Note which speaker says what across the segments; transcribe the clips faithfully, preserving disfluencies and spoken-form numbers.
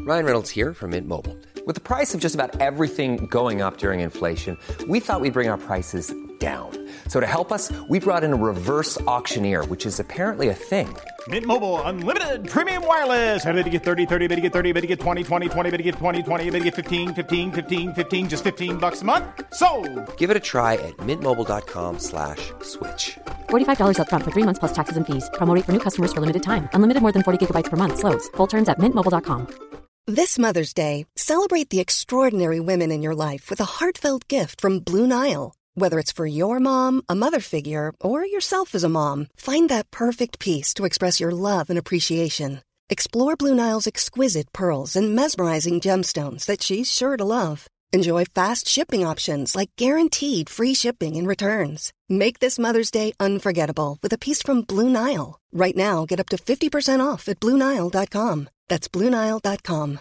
Speaker 1: Ryan Reynolds here from Mint Mobile. With the price of just about everything going up during inflation, we thought we'd bring our prices down. So to help us, we brought in a reverse auctioneer, which is apparently a thing.
Speaker 2: Mint Mobile Unlimited Premium Wireless. How to get thirty, thirty, how to get thirty, how to get twenty, twenty, twenty, how to get twenty, twenty, how to get fifteen, fifteen, fifteen, fifteen, just fifteen bucks a month? Sold!
Speaker 1: Give it a try at mintmobile.com slash switch.
Speaker 3: forty-five dollars up front for three months plus taxes and fees. Promo rate for new customers for limited time. Unlimited more than forty gigabytes per month. Slows full terms at mint mobile dot com.
Speaker 4: This Mother's Day, celebrate the extraordinary women in your life with a heartfelt gift from Blue Nile. Whether it's for your mom, a mother figure, or yourself as a mom, find that perfect piece to express your love and appreciation. Explore Blue Nile's exquisite pearls and mesmerizing gemstones that she's sure to love. Enjoy fast shipping options like guaranteed free shipping and returns. Make this Mother's Day unforgettable with a piece from Blue Nile. Right now, get up to fifty percent off at blue nile dot com. That's blue nile dot com.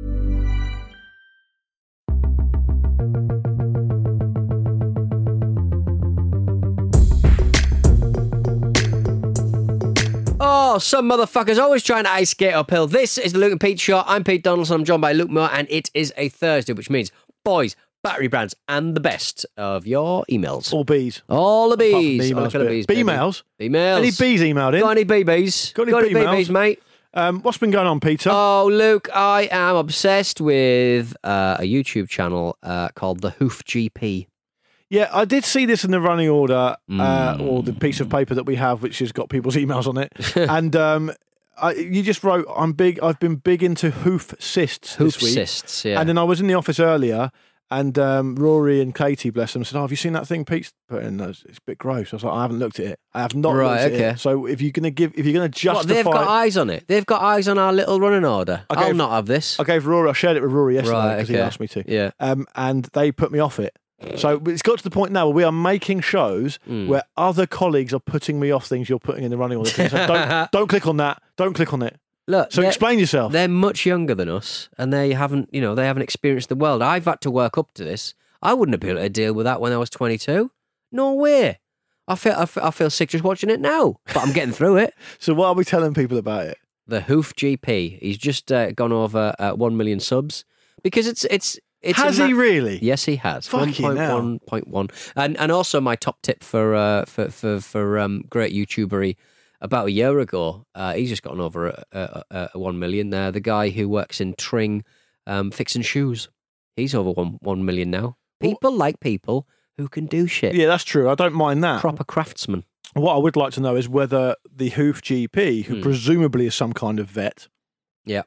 Speaker 5: Oh, some motherfuckers always trying to ice skate uphill. This is the Luke and Pete Show. I'm Pete Donaldson. I'm joined by Luke Moore, and it is a Thursday, which means boys, battery brands, and the best of your emails.
Speaker 6: All bees.
Speaker 5: All the bees.
Speaker 6: Emails,
Speaker 5: All the bees.
Speaker 6: B-mails.
Speaker 5: B-mails.
Speaker 6: Any bees emailed in?
Speaker 5: Got any B Bs?
Speaker 6: Got any
Speaker 5: Got any
Speaker 6: B-mails?
Speaker 5: B Bs, mate?
Speaker 6: Um, what's been going on, Peter?
Speaker 5: Oh, Luke, I am obsessed with uh, a YouTube channel uh, called The Hoof G P.
Speaker 6: Yeah, I did see this in the running order,
Speaker 5: Mm.
Speaker 6: uh, or the piece of paper that we have, which has got people's emails on it. and um, I, you just wrote, "I'm big. I've been big into hoof cysts
Speaker 5: Hoof
Speaker 6: this week."
Speaker 5: cysts, yeah.
Speaker 6: And then I was in the office earlier, and um, Rory and Katie, bless them, said, "Oh, have you seen that thing Pete's put in? It's a bit gross." I was like, "I haven't looked at it. I have not
Speaker 5: Right,
Speaker 6: looked
Speaker 5: okay.
Speaker 6: at it." So if you're gonna give, if you're gonna justify,
Speaker 5: What, they've got eyes on it. They've got eyes on our little running order.
Speaker 6: I
Speaker 5: I'll
Speaker 6: gave-
Speaker 5: not have this.
Speaker 6: I gave Rory. I shared it with Rory yesterday
Speaker 5: Right,
Speaker 6: because
Speaker 5: okay.
Speaker 6: he asked me to.
Speaker 5: Yeah.
Speaker 6: Um, and they put me off it. So it's got to the point now where we are making shows
Speaker 5: Mm.
Speaker 6: where other colleagues are putting me off things you're putting in the running order. So don't, don't click on that. Don't click on it.
Speaker 5: Look,
Speaker 6: So
Speaker 5: they're-
Speaker 6: explain yourself.
Speaker 5: They're much younger than us, and they haven't, you know, they haven't experienced the world. I've had to work up to this. I wouldn't have been able to deal with that when I was twenty-two. No way. I feel, I feel, I feel sick just watching it now, but I'm getting through it.
Speaker 6: So what are we telling people about it?
Speaker 5: The Hoof G P. He's just uh, gone over uh, one million subs because it's it's it's.
Speaker 6: Has
Speaker 5: a
Speaker 6: he really?
Speaker 5: Yes, he has.
Speaker 6: Fucking
Speaker 5: one
Speaker 6: hell.
Speaker 5: one point one. And and also my top tip for uh, for for for um, great YouTubery. About a year ago, uh, he's just gotten over a, a, a, a one million. There, the guy who works in Tring, um, fixing shoes, he's over one one million now. People like people who can do shit.
Speaker 6: Yeah, that's true. I don't mind that.
Speaker 5: Proper craftsman.
Speaker 6: What I would like to know is whether the Hoof G P, who
Speaker 5: Hmm.
Speaker 6: presumably is some kind of vet,
Speaker 5: Yeah.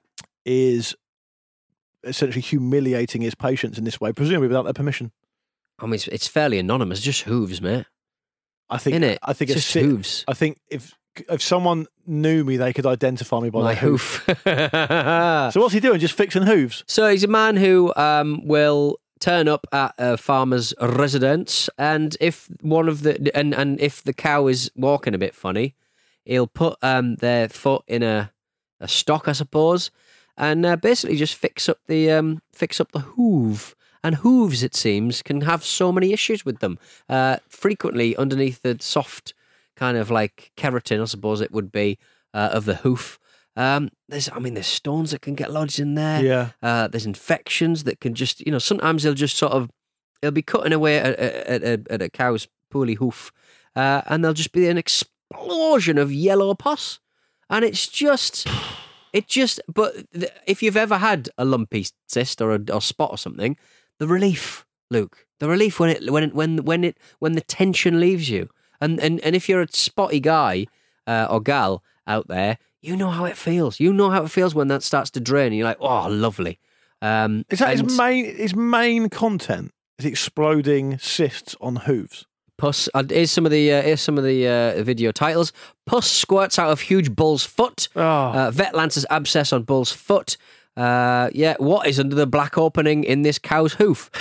Speaker 6: is essentially humiliating his patients in this way, presumably without their permission.
Speaker 5: I mean, it's, it's fairly anonymous. Just hooves, mate.
Speaker 6: I think.
Speaker 5: Innit?
Speaker 6: I think
Speaker 5: It's
Speaker 6: it's
Speaker 5: just
Speaker 6: si-
Speaker 5: hooves.
Speaker 6: I think if if someone knew me, they could identify me by
Speaker 5: My
Speaker 6: the hoof.
Speaker 5: hoof.
Speaker 6: So what's he doing? Just fixing hooves?
Speaker 5: So he's a man who um, will turn up at a farmer's residence, and if one of the and, and if the cow is walking a bit funny, he'll put um, their foot in a, a stock, I suppose, and uh, basically just fix up the um, fix up the hoof. And hooves, it seems, can have so many issues with them. Uh, frequently, underneath the soft kind of like keratin, I suppose it would be, uh, of the hoof. Um, there's, I mean, there's stones that can get lodged in there.
Speaker 6: Yeah.
Speaker 5: Uh, there's infections that can just, you know, sometimes they'll just sort of, they'll be cutting away at, at, at, at a cow's poorly hoof, uh, and there'll just be an explosion of yellow pus. And it's just, it just, but th- if you've ever had a lumpy cyst or a or spot or something, the relief, Luke, the relief when it, when it, when, when it, when the tension leaves you. And, and, and if you're a spotty guy uh, or gal out there, you know how it feels. You know how it feels when that starts to drain. And you're like, oh, lovely. Um,
Speaker 6: Is that
Speaker 5: and
Speaker 6: his main his main content? Is exploding cysts on hooves?
Speaker 5: Pus. Uh, here's some of the uh, here's some of the uh, video titles. Pus squirts out of huge bull's foot.
Speaker 6: Oh.
Speaker 5: Uh, vet lances abscess on bull's foot. Uh, yeah, what is under the black opening in this cow's hoof?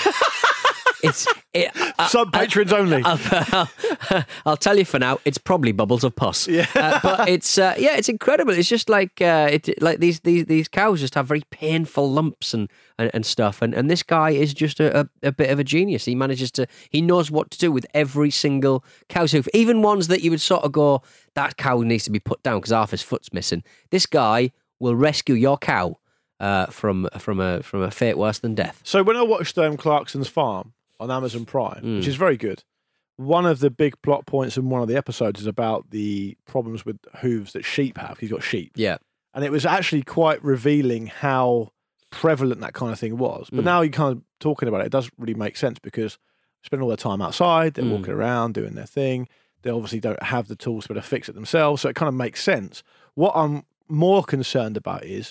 Speaker 5: It's it, uh,
Speaker 6: Sub patrons only.
Speaker 5: I'll, I'll, I'll tell you for now. It's probably bubbles of pus.
Speaker 6: Yeah.
Speaker 5: uh, but it's uh, yeah, it's incredible. It's just like uh, it like these these these cows just have very painful lumps and and, and stuff. And and this guy is just a, a, a bit of a genius. He manages to he knows what to do with every single cow's hoof, even ones that you would sort of go, that cow needs to be put down because half his foot's missing. This guy will rescue your cow uh, from from a from a fate worse than death.
Speaker 6: So when I watched um, Clarkson's Farm on Amazon Prime,
Speaker 5: Mm.
Speaker 6: which is very good, one of the big plot points in one of the episodes is about the problems with hooves that sheep have. He's got sheep.
Speaker 5: Yeah.
Speaker 6: And it was actually quite revealing how prevalent that kind of thing was. But
Speaker 5: Mm.
Speaker 6: now you're kind of talking about it, it does really make sense because they spend all their time outside, they're
Speaker 5: Mm.
Speaker 6: walking around, doing their thing. They obviously don't have the tools to be able to fix it themselves. So it kind of makes sense. What I'm more concerned about is,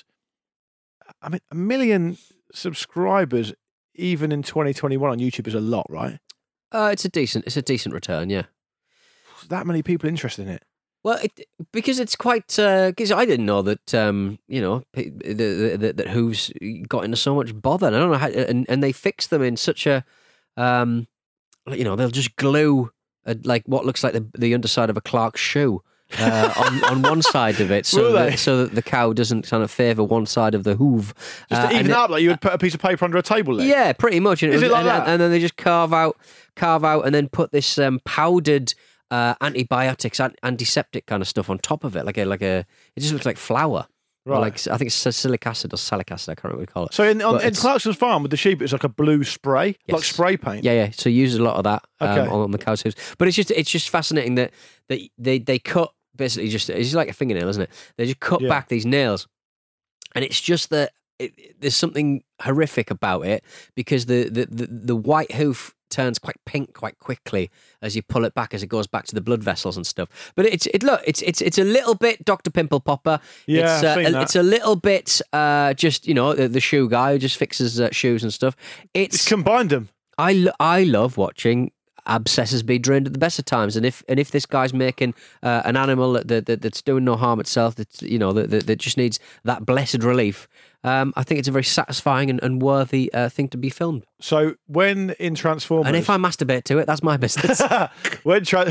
Speaker 6: I mean, a million subscribers, even in twenty twenty-one on YouTube, is a lot, right?
Speaker 5: Uh, it's a decent it's a decent return, yeah.
Speaker 6: That many people interested in it.
Speaker 5: Well, it, because it's quite. Because I didn't know that um, you know p- the, the, the, that hooves got into so much bother. And I don't know how, and, and they fix them in such a, um, you know, they'll just glue a, like what looks like the the underside of a Clark's shoe uh, on on one side of it, so
Speaker 6: Will they?
Speaker 5: that, so that the cow doesn't kind of favour one side of the hoof.
Speaker 6: Just
Speaker 5: Uh,
Speaker 6: to even
Speaker 5: and
Speaker 6: it
Speaker 5: it-
Speaker 6: up, like you would put a piece of paper under a table leg.
Speaker 5: Yeah, pretty much. And
Speaker 6: Is it like
Speaker 5: and,
Speaker 6: that?
Speaker 5: And then they just carve out, carve out, and then put this um, powdered uh, antibiotics, an- antiseptic kind of stuff on top of it, like a like a. It just looks like flour. Or
Speaker 6: Right.
Speaker 5: like I think it's salicylic acid or salic acid. I can't remember what you call it.
Speaker 6: So in, on,
Speaker 5: But
Speaker 6: in
Speaker 5: it's-
Speaker 6: Clarkson's Farm with the sheep, it's like a blue spray, like
Speaker 5: Yes.
Speaker 6: spray paint.
Speaker 5: Yeah, yeah. So use a lot of that um,
Speaker 6: Okay.
Speaker 5: on, on the cow's hooves. But it's just it's just fascinating that that they they cut basically just it's just like a fingernail, isn't it? They just cut
Speaker 6: Yeah.
Speaker 5: back these nails, and it's just that it, it- there's something horrific about it because the, the the the white hoof turns quite pink quite quickly as you pull it back as it goes back to the blood vessels and stuff. But it's it look it's it's it's a little bit Doctor Pimple Popper.
Speaker 6: Yeah,
Speaker 5: it's,
Speaker 6: I've
Speaker 5: uh,
Speaker 6: seen that.
Speaker 5: it's a little bit uh, just you know the, the shoe guy who just fixes uh, shoes and stuff.
Speaker 6: It's
Speaker 5: It's
Speaker 6: combined them.
Speaker 5: I, lo- I love watching abscesses be drained at the best of times, and if and if this guy's making uh, an animal that, that, that that's doing no harm itself, that you know that, that, that just needs that blessed relief, um, I think it's a very satisfying and, and worthy uh, thing to be filmed.
Speaker 6: So when in Transformers,
Speaker 5: And if I masturbate to it, that's my business.
Speaker 6: when tra-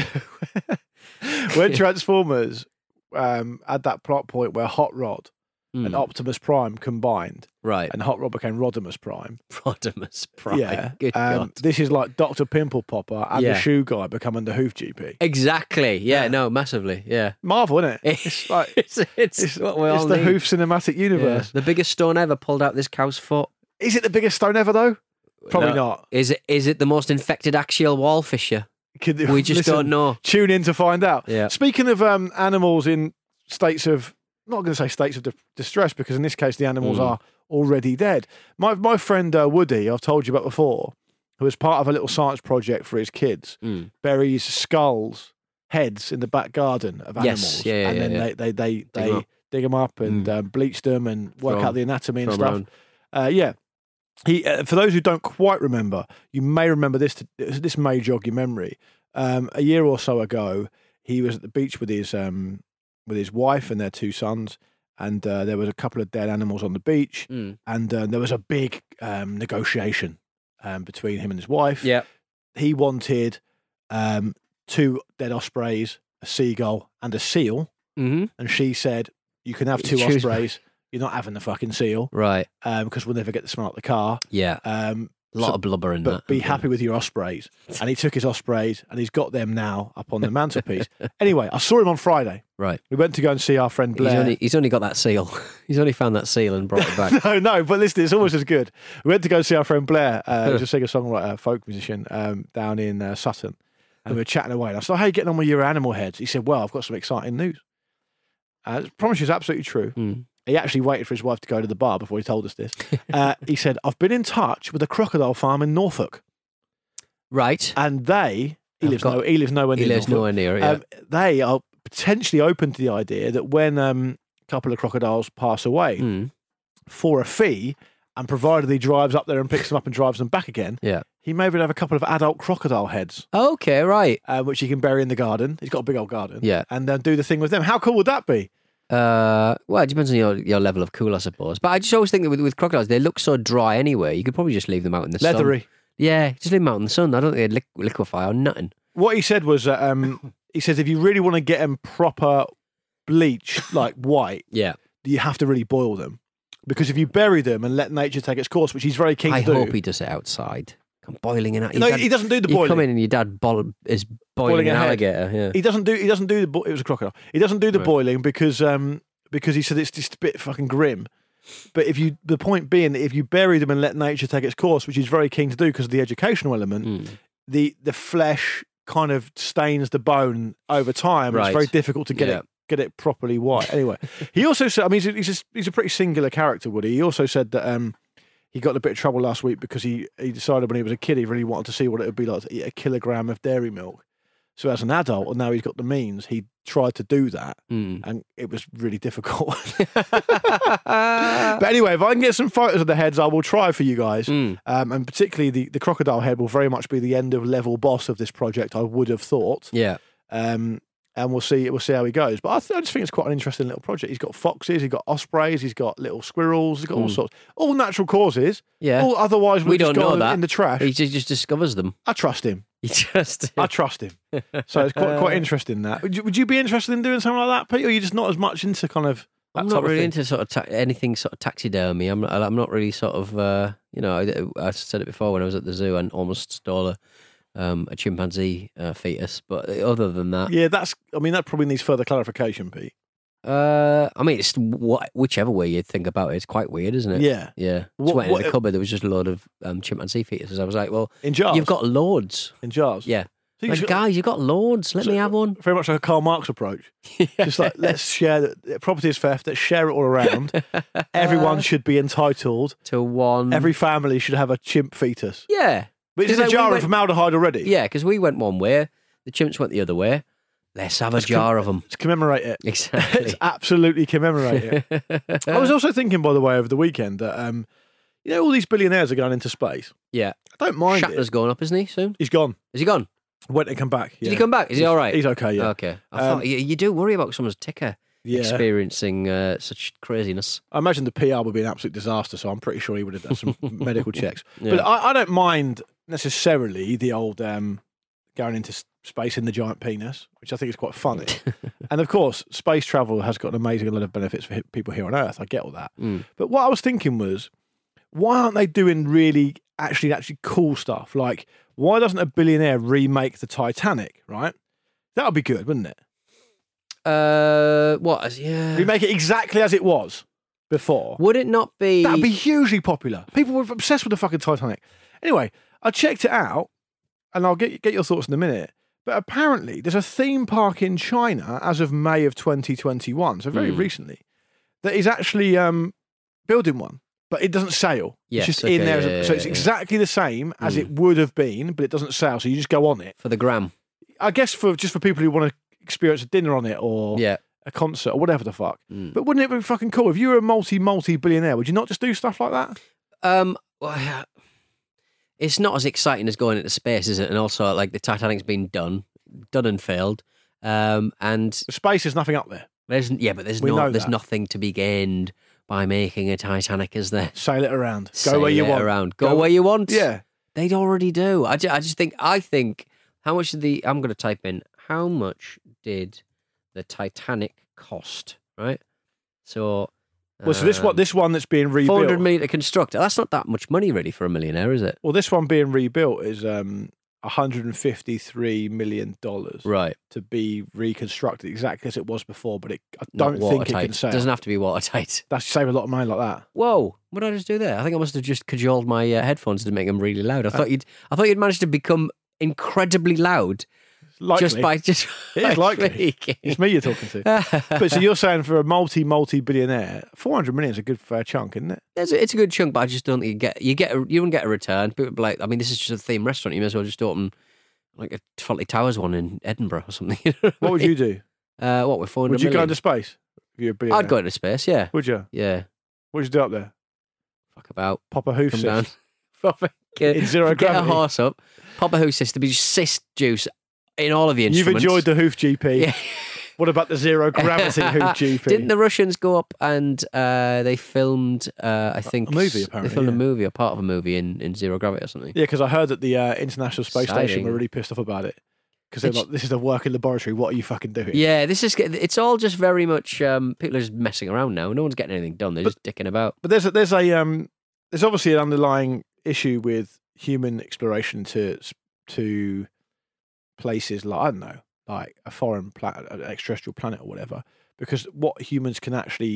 Speaker 6: when Transformers um, had that plot point where Hot Rod and Optimus Prime combined,
Speaker 5: Right,
Speaker 6: and Hot Rod became Rodimus Prime.
Speaker 5: Rodimus Prime.
Speaker 6: Yeah,
Speaker 5: Good
Speaker 6: um,
Speaker 5: God.
Speaker 6: this is like Doctor Pimple Popper and
Speaker 5: Yeah.
Speaker 6: the shoe guy becoming the Hoof G P.
Speaker 5: Exactly. Yeah, No, massively. Yeah.
Speaker 6: Marvel, isn't it? It's like
Speaker 5: it's it's,
Speaker 6: it's,
Speaker 5: what we
Speaker 6: it's
Speaker 5: all
Speaker 6: the
Speaker 5: need.
Speaker 6: Hoof cinematic
Speaker 5: Yeah.
Speaker 6: universe.
Speaker 5: The biggest stone ever pulled out this cow's foot.
Speaker 6: Is it the biggest stone ever though? Probably
Speaker 5: No.
Speaker 6: not.
Speaker 5: Is it? Is it the most infected axial wall fissure?
Speaker 6: Could-
Speaker 5: We just
Speaker 6: listen,
Speaker 5: don't know.
Speaker 6: Tune in to find out.
Speaker 5: Yeah.
Speaker 6: Speaking of um, animals in states of, not going to say states of di- distress, because in this case the animals
Speaker 5: Mm.
Speaker 6: are already dead. My my friend uh, Woody, I've told you about before, who was part of a little science project for his kids,
Speaker 5: Mm.
Speaker 6: buries skulls, heads in the back garden of
Speaker 5: Yes,
Speaker 6: animals,
Speaker 5: yeah, yeah,
Speaker 6: and
Speaker 5: yeah,
Speaker 6: then
Speaker 5: yeah.
Speaker 6: they they they,
Speaker 5: Dig
Speaker 6: they
Speaker 5: 'em up.
Speaker 6: dig them up and
Speaker 5: Mm.
Speaker 6: um, bleach them and work
Speaker 5: Throw
Speaker 6: out the anatomy and
Speaker 5: throw 'em
Speaker 6: stuff.
Speaker 5: around.
Speaker 6: Uh, yeah. He, uh, for those who don't quite remember, you may remember this. To, this may jog your memory. Um, a year or so ago, he was at the beach with his um, with his wife and their two sons, and uh, there was a couple of dead animals on the beach,
Speaker 5: Mm.
Speaker 6: and uh, there was a big um, negotiation um, between him and his wife.
Speaker 5: Yeah.
Speaker 6: He wanted um, two dead ospreys, a seagull, and a seal,
Speaker 5: Mm-hmm.
Speaker 6: and she said, "You can have two
Speaker 5: Choose-
Speaker 6: ospreys. You're not having the fucking seal
Speaker 5: Right.
Speaker 6: because we'll never get the smell out the car."
Speaker 5: Yeah.
Speaker 6: Um,
Speaker 5: A lot
Speaker 6: so-
Speaker 5: of blubber in
Speaker 6: but
Speaker 5: that.
Speaker 6: be happy with your ospreys. And he took his ospreys and he's got them now up on the mantelpiece. Anyway, I saw him on Friday.
Speaker 5: Right.
Speaker 6: We went to go and see our friend
Speaker 5: He's
Speaker 6: Blair.
Speaker 5: only, he's only got that seal. He's only found that seal and brought it back.
Speaker 6: no, no, but listen, it's almost as good. We went to go see our friend Blair, uh, who's a singer-songwriter, folk musician um, down in uh, Sutton. And we were chatting away. And I said, "How are you getting on with your animal heads?" He said, "Well, I've got some exciting news." Uh, I promise you it's absolutely true.
Speaker 5: Mm.
Speaker 6: He actually waited for his wife to go to the bar before he told us this. Uh, he said, "I've been in touch with a crocodile farm in Norfolk.
Speaker 5: Right.
Speaker 6: And they, he
Speaker 5: I've
Speaker 6: lives,
Speaker 5: got-
Speaker 6: no, he lives nowhere
Speaker 5: He
Speaker 6: near
Speaker 5: lives
Speaker 6: Norfolk.
Speaker 5: nowhere near it. Yeah.
Speaker 6: Um, they are potentially open to the idea that when um, a couple of crocodiles pass away
Speaker 5: Mm.
Speaker 6: for a fee, and provided he drives up there and picks them up and drives them back again,
Speaker 5: Yeah.
Speaker 6: he may even have a couple of adult crocodile heads,
Speaker 5: Okay. Right.
Speaker 6: uh, which he can bury in the garden. He's got a big old garden.
Speaker 5: Yeah.
Speaker 6: And then do the thing with them. How cool would that be?
Speaker 5: Uh, well, it depends on your, your level of cool, I suppose. But I just always think that with, with crocodiles, they look so dry anyway. You could probably just leave them out in the sun.
Speaker 6: Leathery.
Speaker 5: Yeah, just leave them out in the sun. I don't think they'd liq- liquefy or nothing.
Speaker 6: What he said was, uh, um, he says, if you really want to get them proper bleach, like white,
Speaker 5: Yeah.
Speaker 6: you have to really boil them. Because if you bury them and let nature take its course, which he's very keen
Speaker 5: I
Speaker 6: to do.
Speaker 5: hope he does it outside. Come boiling in.
Speaker 6: No, he doesn't do the
Speaker 5: You
Speaker 6: boiling.
Speaker 5: come in and your dad bol- is boiling,
Speaker 6: Boiling
Speaker 5: an
Speaker 6: a head.
Speaker 5: alligator. Yeah.
Speaker 6: He doesn't do. He doesn't do the. Bo- it was a crocodile. He doesn't do the
Speaker 5: Right.
Speaker 6: boiling because um because he said it's just a bit fucking grim. But if you, the point being that if you bury them and let nature take its course, which he's very keen to do because of the educational element,
Speaker 5: Mm.
Speaker 6: the the flesh kind of stains the bone over time.
Speaker 5: Right.
Speaker 6: It's very difficult to get
Speaker 5: Yeah.
Speaker 6: it get it properly white. Anyway, he also said, I mean, he's a, he's a, he's a pretty singular character, Woody. He also said that um, he got in a bit of trouble last week because he, he decided when he was a kid he really wanted to see what it would be like to eat a kilogram of dairy milk. So as an adult, and now he's got the means, he tried to do that,
Speaker 5: Mm.
Speaker 6: and it was really difficult. But anyway, if I can get some photos of the heads, I will try for you guys.
Speaker 5: Mm.
Speaker 6: Um, and particularly the, the crocodile head will very much be the end of level boss of this project, I would have thought.
Speaker 5: Yeah.
Speaker 6: Um, and we'll see we'll see how he goes. But I, th- I just think it's quite an interesting little project. He's got foxes, he's got ospreys, he's got little squirrels, he's got all
Speaker 5: Mm.
Speaker 6: sorts. All natural causes.
Speaker 5: Yeah.
Speaker 6: All otherwise
Speaker 5: We
Speaker 6: we've just
Speaker 5: don't know
Speaker 6: gone
Speaker 5: that.
Speaker 6: in the trash.
Speaker 5: He just, just discovers them.
Speaker 6: I trust him.
Speaker 5: He just.
Speaker 6: I trust him. So it's quite quite interesting that. Would you, would you be interested in doing something like that, Pete? Or are you just not as much into kind of that
Speaker 5: I'm
Speaker 6: type
Speaker 5: not
Speaker 6: of
Speaker 5: really
Speaker 6: thing?
Speaker 5: into sort of ta- anything sort of taxidermy. I'm not, I'm not really sort of uh, you know. I, I said it before when I was at the zoo and almost stole a um, a chimpanzee uh, fetus. But other than that,
Speaker 6: Yeah, that's. I mean, that probably needs further clarification, Pete.
Speaker 5: uh, I mean, it's what, whichever way you think about it, it's quite weird, isn't it?
Speaker 6: Yeah,
Speaker 5: Yeah. Just
Speaker 6: What-
Speaker 5: went in
Speaker 6: what-
Speaker 5: the cupboard. There was just a load of um, chimpanzee fetuses. I was like, well,
Speaker 6: in jars.
Speaker 5: you've got loads.
Speaker 6: in jars.
Speaker 5: Yeah.
Speaker 6: So you
Speaker 5: Like,
Speaker 6: should-
Speaker 5: guys, you've got loads. Let
Speaker 6: so-
Speaker 5: me have one.
Speaker 6: Very much like a Karl Marx approach. Just like let's share that property is theft. Let's share it all around. Everyone should be entitled.
Speaker 5: To one.
Speaker 6: Every family should have a chimp fetus.
Speaker 5: Yeah.
Speaker 6: But it's in
Speaker 5: Because,
Speaker 6: a
Speaker 5: like, we
Speaker 6: jar
Speaker 5: went-
Speaker 6: of formaldehyde already.
Speaker 5: Yeah, because we went one way, the chimps went the other way. Let's have a
Speaker 6: Let's
Speaker 5: jar
Speaker 6: com-
Speaker 5: of them.
Speaker 6: Let's commemorate it.
Speaker 5: Exactly.
Speaker 6: Let's absolutely commemorate it. I was also thinking, by the way, over the weekend that um, you know all these billionaires are going into space.
Speaker 5: Yeah.
Speaker 6: I don't mind
Speaker 5: Shatner's
Speaker 6: it.
Speaker 5: going up, isn't he, soon?
Speaker 6: He's gone.
Speaker 5: Is he gone?
Speaker 6: When to come back?
Speaker 5: Did he come back? Is he all right?
Speaker 6: He's okay. Yeah.
Speaker 5: Okay. I
Speaker 6: Um,
Speaker 5: thought you, you do worry about someone's ticker
Speaker 6: Yeah.
Speaker 5: experiencing uh, such craziness.
Speaker 6: I imagine the P R would be an absolute disaster, so I'm pretty sure he would have done some medical checks.
Speaker 5: Yeah.
Speaker 6: But I, I don't mind necessarily the old um, going into s- space in the giant penis, which I think is quite funny. And of course, space travel has got an amazing lot of benefits for hi- people here on Earth. I get all that.
Speaker 5: Mm.
Speaker 6: But what I was thinking was, why aren't they doing really, actually, actually cool stuff? Like, why doesn't a billionaire remake the Titanic? Right? That would be good, wouldn't it?
Speaker 5: Uh, what? Yeah.
Speaker 6: Remake it exactly as it was before.
Speaker 5: Would it not be?
Speaker 6: That'd be hugely popular. People were obsessed with the fucking Titanic. Anyway, I checked it out, and I'll get get your thoughts in a minute. But apparently, there's a theme park in China as of May of twenty twenty-one, so very
Speaker 5: Hmm.
Speaker 6: recently, that is actually um, building one, but it doesn't sail.
Speaker 5: Yes,
Speaker 6: it's just
Speaker 5: okay,
Speaker 6: in there, as a-
Speaker 5: yeah,
Speaker 6: so
Speaker 5: yeah,
Speaker 6: it's
Speaker 5: yeah.
Speaker 6: exactly the same as
Speaker 5: Hmm.
Speaker 6: it would have been, but it doesn't sail. So you just go on it.
Speaker 5: for the gram.
Speaker 6: I guess for just for people who want to experience a dinner on it or
Speaker 5: Yeah.
Speaker 6: a concert or whatever the fuck.
Speaker 5: Mm.
Speaker 6: But wouldn't it be fucking cool if you were a multi multi billionaire? Would you not just do stuff like that?
Speaker 5: Um, well, yeah. It's not as exciting as going into space, is it? And also, like the Titanic's been done, done and failed. Um, and
Speaker 6: Space is nothing up there.
Speaker 5: there's yeah, but there's
Speaker 6: We
Speaker 5: no,
Speaker 6: know
Speaker 5: there's
Speaker 6: that.
Speaker 5: nothing to be gained by making a Titanic, is there?
Speaker 6: Sail it around. Go
Speaker 5: Sail
Speaker 6: where you
Speaker 5: it
Speaker 6: want.
Speaker 5: around. Go, where you want.
Speaker 6: Yeah.
Speaker 5: They'd already do. I just, I just think. I think. How much did the? I'm going to type in. How much did the Titanic cost? Right. So.
Speaker 6: Well, so this
Speaker 5: um,
Speaker 6: one, this one that's being rebuilt.
Speaker 5: four hundred million to construct. That's not that much money, really, for a millionaire, is it?
Speaker 6: Well, this one being rebuilt is um, one hundred fifty-three million dollars
Speaker 5: Right.
Speaker 6: to be reconstructed exactly as it was before. But it, I
Speaker 5: Not
Speaker 6: don't think it
Speaker 5: watertight.
Speaker 6: can sail.
Speaker 5: Doesn't have to be watertight.
Speaker 6: That's save a lot of money like that.
Speaker 5: Whoa! What did I just do there? I think I must have just cajoled my uh, headphones to make them really loud. I thought you'd. I thought you'd managed to become incredibly loud
Speaker 6: Likely.
Speaker 5: just by just.
Speaker 6: It
Speaker 5: by
Speaker 6: is likely.
Speaker 5: speaking.
Speaker 6: It's me you're talking to. But so you're saying for a multi multi billionaire, four hundred million is a good fair chunk, isn't it?
Speaker 5: It's a, it's a good chunk, but I just don't think you get you get a, you won't get a return. People be like, I mean, this is just a theme restaurant. You may as well just open like a Fawlty Towers one in Edinburgh or something. You know
Speaker 6: What would
Speaker 5: I
Speaker 6: you
Speaker 5: mean?
Speaker 6: do?
Speaker 5: Uh, what with four hundred
Speaker 6: Would you go
Speaker 5: million?
Speaker 6: into space? If you're a billionaire?
Speaker 5: I'd go into space. Yeah,
Speaker 6: Would you?
Speaker 5: yeah.
Speaker 6: What would you do up there?
Speaker 5: Fuck about.
Speaker 6: Pop a hoof
Speaker 5: Come
Speaker 6: cyst.
Speaker 5: down. Proper- get,
Speaker 6: In zero
Speaker 5: get
Speaker 6: gravity.
Speaker 5: a horse up. Pop a hoof cyst. There'd be just cyst juice in all of the
Speaker 6: You've
Speaker 5: instruments.
Speaker 6: enjoyed the hoof G P.
Speaker 5: Yeah.
Speaker 6: What about the zero gravity hoof G P?
Speaker 5: Didn't the Russians go up and uh, they filmed? Uh, I think
Speaker 6: A movie,
Speaker 5: s-
Speaker 6: apparently,
Speaker 5: They filmed
Speaker 6: yeah.
Speaker 5: a movie or part of a movie in, in zero gravity or something.
Speaker 6: Yeah, because I heard that the uh, International Space Station
Speaker 5: Exciting.
Speaker 6: were really pissed off about it. Because they're
Speaker 5: It's-
Speaker 6: like, this is a working laboratory. What are you fucking doing?
Speaker 5: Yeah, this is. It's all just very much. Um, people are just messing around now. No one's getting anything done. They're just dicking about.
Speaker 6: But there's a, there's a um there's obviously an underlying issue with human exploration to to places like I don't know, like a foreign planet, an extraterrestrial planet or whatever. Because what humans can actually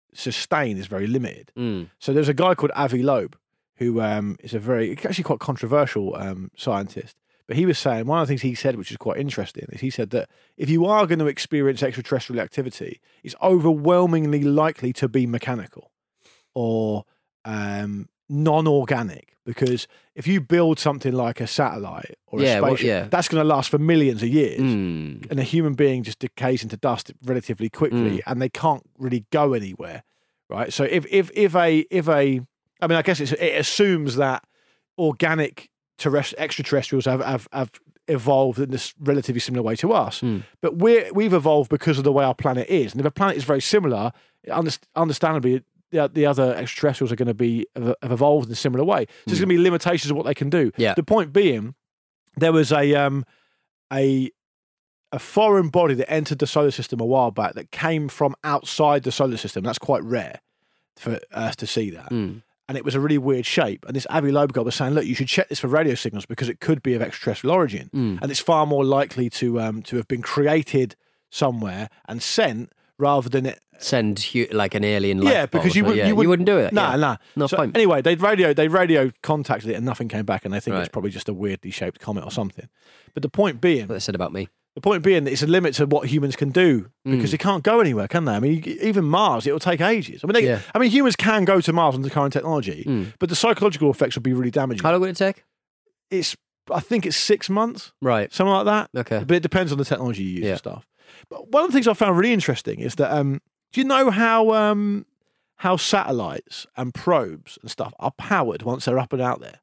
Speaker 6: sustain is very limited.
Speaker 5: Mm.
Speaker 6: So there's a guy called Avi Loeb who um, is a very actually quite controversial um, scientist. But he was saying one of the things he said, which is quite interesting, is he said that if you are going to experience extraterrestrial activity, it's overwhelmingly likely to be mechanical or um, non-organic. Because if you build something like a satellite or
Speaker 5: Yeah,
Speaker 6: a
Speaker 5: well,
Speaker 6: spaceship,
Speaker 5: yeah.
Speaker 6: that's going to last for millions of years.
Speaker 5: Mm.
Speaker 6: And a human being just decays into dust relatively quickly,
Speaker 5: Mm.
Speaker 6: and they can't really go anywhere, right? So if if if a if a, I mean, I guess it's, it assumes that organic terrest- extraterrestrials have, have have evolved in this relatively similar way to us,
Speaker 5: Mm.
Speaker 6: but we're we've evolved because of the way our planet is, and if a planet is very similar, underst- understandably. The, the other extraterrestrials are going to be have have evolved in a similar way. So there's going to be limitations of what they can do.
Speaker 5: Yeah.
Speaker 6: The point being, there was a um a a foreign body that entered the solar system a while back that came from outside the solar system. That's quite rare for us to see that.
Speaker 5: Mm.
Speaker 6: And it was a really weird shape. And this Avi Loeb guy was saying, look, you should check this for radio signals because it could be of extraterrestrial origin.
Speaker 5: Mm.
Speaker 6: And it's far more likely to um to have been created somewhere and sent rather than it.
Speaker 5: Send hu- like an alien life
Speaker 6: Yeah, because
Speaker 5: form
Speaker 6: you,
Speaker 5: or
Speaker 6: would,
Speaker 5: something.
Speaker 6: you,
Speaker 5: you wouldn't do it.
Speaker 6: Nah,
Speaker 5: yeah.
Speaker 6: nah.
Speaker 5: No
Speaker 6: so
Speaker 5: point.
Speaker 6: Anyway, they radio they radio contacted it and nothing came back, and they think
Speaker 5: Right.
Speaker 6: it's probably just a weirdly shaped comet or something. But the point being,
Speaker 5: What they said about me.
Speaker 6: the point being that it's a limit to what humans can do because
Speaker 5: Mm.
Speaker 6: they can't go anywhere, can they? I mean, you- even Mars, it will take ages. I mean, they,
Speaker 5: Yeah.
Speaker 6: I mean, humans can go to Mars under current technology,
Speaker 5: Mm.
Speaker 6: but the psychological effects would be really damaging.
Speaker 5: How long would it take?
Speaker 6: It's, I think it's six months,
Speaker 5: Right.
Speaker 6: something like that.
Speaker 5: Okay.
Speaker 6: But it depends on the technology you use
Speaker 5: Yeah.
Speaker 6: and stuff. But one of the things I found really interesting is that, um, do you know how um, how satellites and probes and stuff are powered once they're up and out there?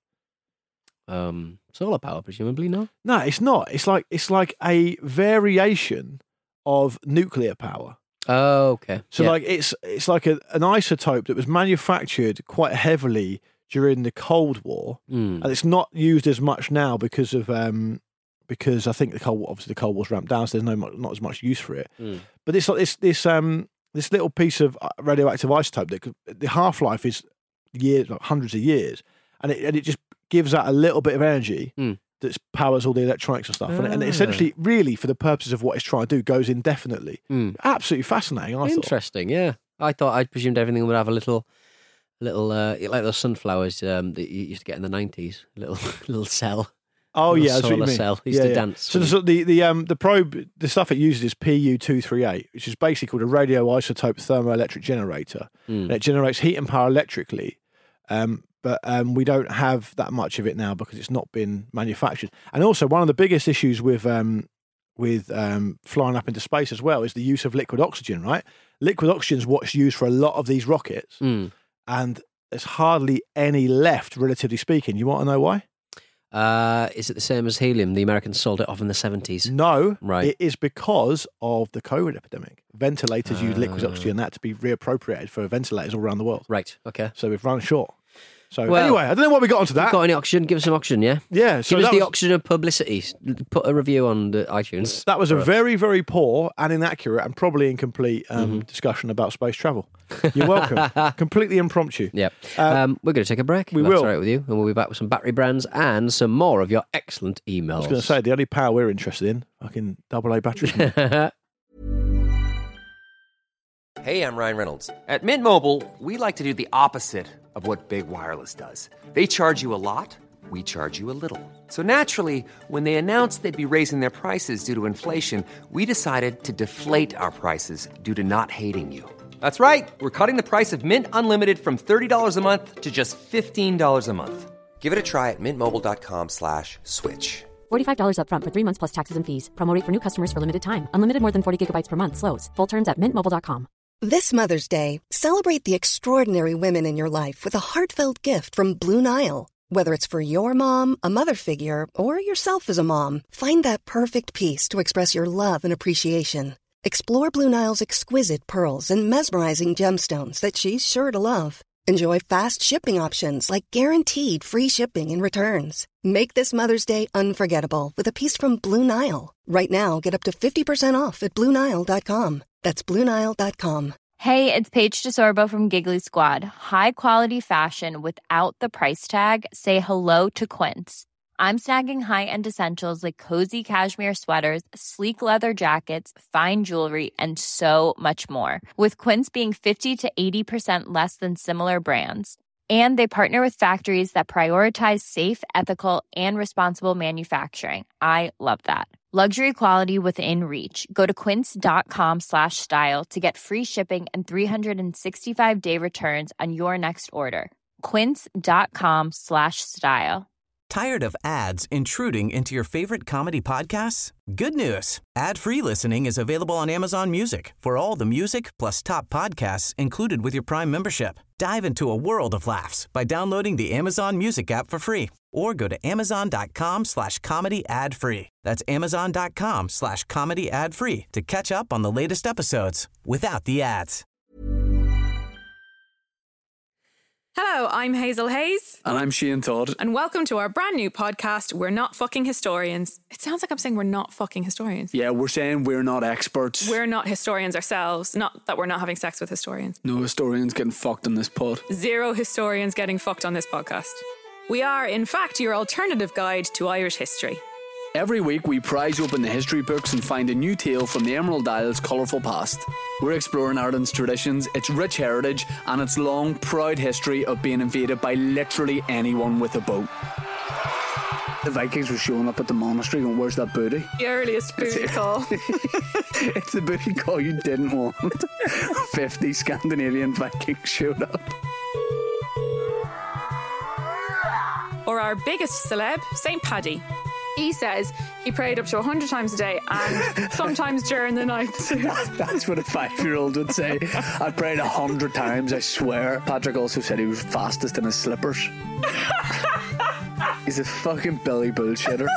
Speaker 5: Um, solar power, presumably, no?
Speaker 6: No, it's not. It's like it's like a variation of nuclear power.
Speaker 5: Oh, okay.
Speaker 6: So
Speaker 5: Yeah.
Speaker 6: like it's it's like a, an isotope that was manufactured quite heavily during the Cold War,
Speaker 5: Mm.
Speaker 6: and it's not used as much now because of um because I think the Cold War, obviously the Cold War's ramped down, so there's no mu- not as much use for it.
Speaker 5: Mm.
Speaker 6: But it's like this this um this little piece of radioactive isotope that could, the half life is years, like hundreds of years, and it and it just gives out a little bit of energy.
Speaker 5: Mm.
Speaker 6: That powers all the electronics and stuff, and, and
Speaker 5: Ah.
Speaker 6: essentially, really, for the purposes of what it's trying to do, goes indefinitely.
Speaker 5: Mm.
Speaker 6: Absolutely fascinating. I thought.
Speaker 5: Interesting, yeah. I thought I presumed everything would have a little, little uh, like those sunflowers um, that you used to get in the nineties. Little, little cell.
Speaker 6: Oh
Speaker 5: little
Speaker 6: yeah, that's what you
Speaker 5: solar
Speaker 6: mean.
Speaker 5: cell. Used
Speaker 6: yeah,
Speaker 5: to
Speaker 6: yeah.
Speaker 5: dance.
Speaker 6: So the, the the um the probe, the stuff it uses is P U two thirty-eight, which is basically called a radioisotope thermoelectric generator,
Speaker 5: Mm.
Speaker 6: and it generates heat and power electrically. Um, but um, we don't have that much of it now because it's not been manufactured. And also, one of the biggest issues with um, with um, flying up into space as well is the use of liquid oxygen. Right, liquid oxygen is what's used for a lot of these rockets,
Speaker 5: Mm.
Speaker 6: and there's hardly any left, relatively speaking. You want to know why?
Speaker 5: Uh, is it the same as helium? The Americans sold it off in the seventies.
Speaker 6: No,
Speaker 5: Right.
Speaker 6: It is because of the COVID epidemic. Ventilators use liquid
Speaker 5: Ah.
Speaker 6: oxygen, that to be reappropriated for ventilators all around the world.
Speaker 5: Right, okay.
Speaker 6: So we've run short. So
Speaker 5: Well,
Speaker 6: anyway, I don't know why we got onto that.
Speaker 5: Got any oxygen? Give us some oxygen, yeah?
Speaker 6: yeah, so
Speaker 5: Give us
Speaker 6: that
Speaker 5: the
Speaker 6: was,
Speaker 5: oxygen of publicity. Put a review on the iTunes.
Speaker 6: that was a very, very poor and inaccurate and probably incomplete um,
Speaker 5: Mm-hmm.
Speaker 6: discussion about space travel. You're welcome. Completely impromptu.
Speaker 5: Yeah.
Speaker 6: Uh,
Speaker 5: um, we're going to take a break.
Speaker 6: we
Speaker 5: if that's
Speaker 6: will.
Speaker 5: all right with you. And we'll be back with some battery brands and some more of your excellent emails.
Speaker 6: I was going to say, the only power we're interested in, fucking double A batteries.
Speaker 1: Hey, I'm Ryan Reynolds. At Mint Mobile, we like to do the opposite of what Big Wireless does. They charge you a lot, we charge you a little. So naturally, when they announced they'd be raising their prices due to inflation, we decided to deflate our prices due to not hating you. That's right. We're cutting the price of Mint Unlimited from thirty dollars a month to just fifteen dollars a month. Give it a try at mintmobile.com slash switch.
Speaker 3: forty-five dollars upfront for three months plus taxes and fees. Promo rate for new customers for limited time. Unlimited more than forty gigabytes per month. Slows full terms at mint mobile dot com.
Speaker 4: This Mother's Day, celebrate the extraordinary women in your life with a heartfelt gift from Blue Nile. Whether it's for your mom, a mother figure, or yourself as a mom, find that perfect piece to express your love and appreciation. Explore Blue Nile's exquisite pearls and mesmerizing gemstones that she's sure to love. Enjoy fast shipping options like guaranteed free shipping and returns. Make this Mother's Day unforgettable with a piece from Blue Nile. Right now, get up to fifty percent off at blue nile dot com. That's blue nile dot com.
Speaker 7: Hey, it's Paige DeSorbo from Giggly Squad. High quality fashion without the price tag. Say hello to Quince. I'm snagging high-end essentials like cozy cashmere sweaters, sleek leather jackets, fine jewelry, and so much more. With Quince being fifty to eighty percent less than similar brands. And they partner with factories that prioritize safe, ethical, and responsible manufacturing. I love that. Luxury quality within reach. Go to quince.com slash style to get free shipping and three sixty-five day returns on your next order. Quince.com slash style.
Speaker 8: Tired of ads intruding into your favorite comedy podcasts? Good news. Ad-free listening is available on Amazon Music for all the music plus top podcasts included with your Prime membership. Dive into a world of laughs by downloading the Amazon Music app for free or go to amazon.com slash comedy ad free. That's amazon.com slash comedy ad free to catch up on the latest episodes without the ads.
Speaker 9: Hello, I'm Hazel Hayes.
Speaker 10: And I'm Shane Todd.
Speaker 9: And welcome to our brand new podcast, We're Not Fucking Historians. It sounds like I'm saying we're not fucking historians.
Speaker 10: Yeah, we're saying we're not experts.
Speaker 9: We're not historians ourselves. Not that we're not having sex with historians.
Speaker 10: No historians getting fucked on this pod.
Speaker 9: Zero historians getting fucked on this podcast. We are, in fact, your alternative guide to Irish history.
Speaker 10: Every week we prise open the history books and find a new tale from the Emerald Isle's colourful past. We're exploring Ireland's traditions, its rich heritage, and its long, proud history of being invaded by literally anyone with a boat. The Vikings were showing up at the monastery going, where's that booty?
Speaker 9: The earliest booty call.
Speaker 10: It's the booty call you didn't want. fifty Scandinavian Vikings showed up.
Speaker 9: Or our biggest celeb, Saint Paddy. He says he prayed up to one hundred times a day and sometimes during the night too.
Speaker 10: That's what a five-year-old would say. I prayed a hundred times, I swear. Patrick also said he was fastest in his slippers. He's a fucking Billy bullshitter.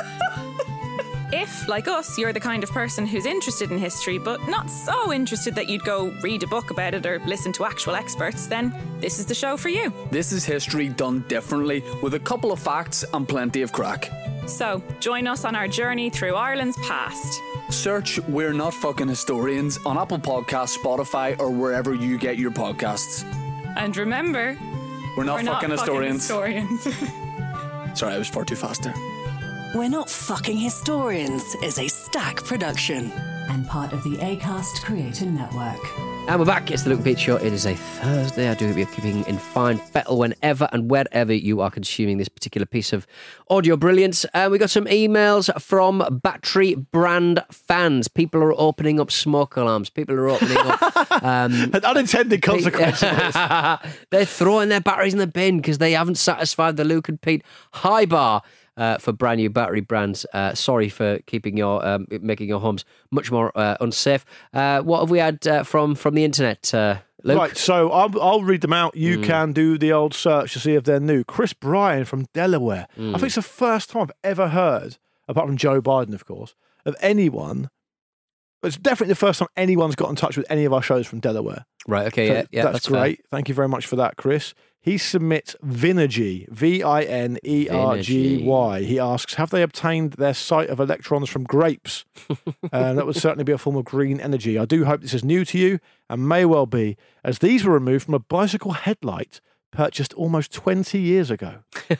Speaker 9: If, like us, you're the kind of person who's interested in history but not so interested that you'd go read a book about it or listen to actual experts, then this is the show for you.
Speaker 10: This is history done differently, with a couple of facts and plenty of crack.
Speaker 9: So, join us on our journey through Ireland's past.
Speaker 10: Search We're Not Fucking Historians on Apple Podcasts, Spotify, or wherever you get your podcasts.
Speaker 9: And remember,
Speaker 10: we're not,
Speaker 9: we're
Speaker 10: fucking,
Speaker 9: not
Speaker 10: historians.
Speaker 9: fucking historians.
Speaker 10: Sorry, I was far too fast there.
Speaker 11: We're Not Fucking Historians is a Stack production
Speaker 12: and part of the Acast Creator Network.
Speaker 5: And we're back. It's the Luke and Pete Show. It is a Thursday. I do hope you're keeping in fine fettle whenever and wherever you are consuming this particular piece of audio brilliance. Uh, we got some emails from Battery Brand fans. People are opening up smoke alarms. People are opening up... Um,
Speaker 6: unintended consequences.
Speaker 5: They're throwing their batteries in the bin because they haven't satisfied the Luke and Pete high bar. Uh, for brand new battery brands. Uh, sorry for keeping your um, making your homes much more uh, unsafe. Uh, what have we had uh, from from the internet, uh, Luke?
Speaker 6: Right, so I'll, I'll read them out. You mm. can do the old search to see if they're new. Chris Bryan from Delaware. Mm. I think it's the first time I've ever heard, apart from Joe Biden, of course, of anyone. It's definitely the first time anyone's got in touch with any of our shows from Delaware.
Speaker 5: Right, okay,
Speaker 6: so
Speaker 5: yeah, yeah,
Speaker 6: that's,
Speaker 5: that's
Speaker 6: great.
Speaker 5: Fair.
Speaker 6: Thank you very much for that, Chris. He submits Vinergy, V I N E R G Y. He asks, have they obtained their sight of electrons from grapes? uh, that would certainly be a form of green energy. I do hope this is new to you, and may well be, as these were removed from a bicycle headlight purchased almost twenty years ago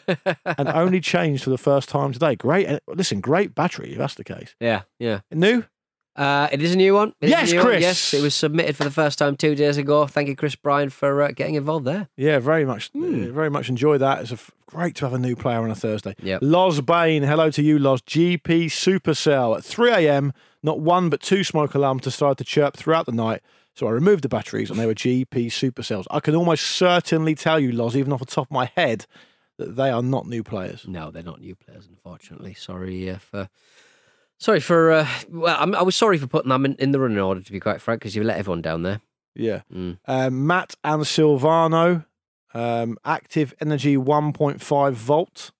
Speaker 6: and only changed for the first time today. Great. Listen, great battery, if that's the case.
Speaker 5: Yeah, yeah.
Speaker 6: New?
Speaker 5: Uh, it is a new one. It
Speaker 6: yes,
Speaker 5: is a new
Speaker 6: Chris.
Speaker 5: One. Yes, it was submitted for the first time two days ago. Thank you, Chris Bryan, for uh, getting involved there.
Speaker 6: Yeah, very much, mm. uh, very much enjoy that. It's a f- great to have a new player on a Thursday. Yep. Loz Bain, hello to you, Loz. G P Supercell at three a.m. Not one but two smoke alarms decided to chirp throughout the night. So I removed the batteries and they were G P Supercells. I can almost certainly tell you, Loz, even off the top of my head, that they are not new players.
Speaker 5: No, they're not new players, unfortunately. Sorry uh, for. Sorry for, uh, well, I'm, I was sorry for putting them in, in the running order, to be quite frank, because you let everyone down there.
Speaker 6: Yeah. Mm. Um, Matt and Silvano, um, Active Energy one point five volt.